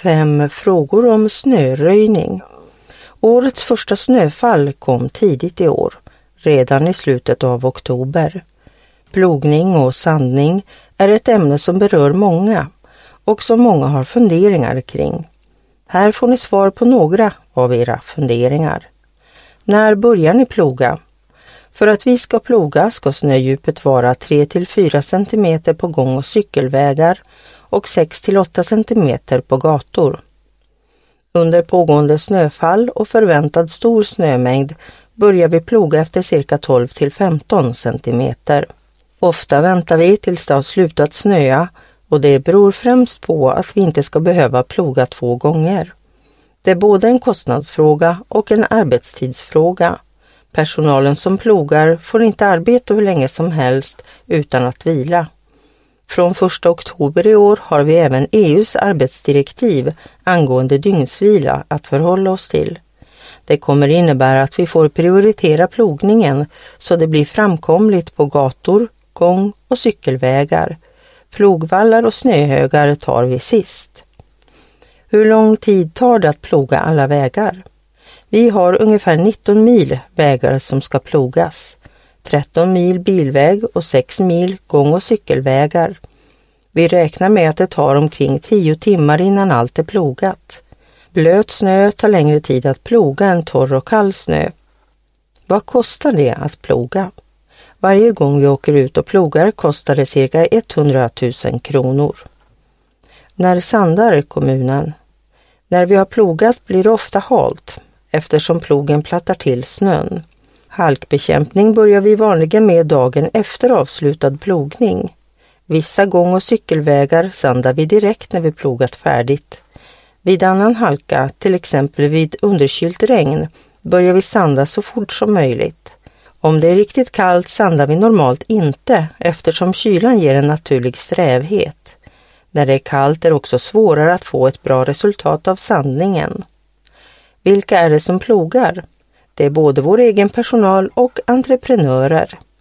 5 frågor om snöröjning. Årets första snöfall kom tidigt i år, redan i slutet av oktober. Plogning och sandning är ett ämne som berör många och som många har funderingar kring. Här får ni svar på några av era funderingar. När börjar ni ploga? För att vi ska ploga ska snödjupet vara 3-4 cm på gång- och cykelvägar och 6-8 cm på gator. Under pågående snöfall och förväntad stor snömängd börjar vi ploga efter cirka 12-15 cm. Ofta väntar vi tills det har slutat snöa och det beror främst på att vi inte ska behöva ploga 2 gånger. Det är både en kostnadsfråga och en arbetstidsfråga. Personalen som plogar får inte arbeta hur länge som helst utan att vila. Från 1 oktober i år har vi även EU:s arbetsdirektiv angående dygnsvila att förhålla oss till. Det kommer innebära att vi får prioritera plogningen så det blir framkomligt på gator, gång- och cykelvägar. Plogvallar och snöhögar tar vi sist. Hur lång tid tar det att ploga alla vägar? Vi har ungefär 19 mil vägar som ska plogas. 13 mil bilväg och 6 mil gång- och cykelvägar. Vi räknar med att det tar omkring 10 timmar innan allt är plogat. Blöt snö tar längre tid att ploga än torr och kall snö. Vad kostar det att ploga? Varje gång vi åker ut och plogar kostar det cirka 100 000 kronor. När sandar kommunen? När vi har plogat blir det ofta halt eftersom plogen plattar till snön. Halkbekämpning börjar vi vanligen med dagen efter avslutad plogning. Vissa gång- och cykelvägar sandar vi direkt när vi plogat färdigt. Vid annan halka, till exempel vid underkylt regn, börjar vi sanda så fort som möjligt. Om det är riktigt kallt sandar vi normalt inte eftersom kylan ger en naturlig strävhet. När det är kallt är det också svårare att få ett bra resultat av sandningen. Vilka är det som plogar? Det är både vår egen personal och entreprenörer.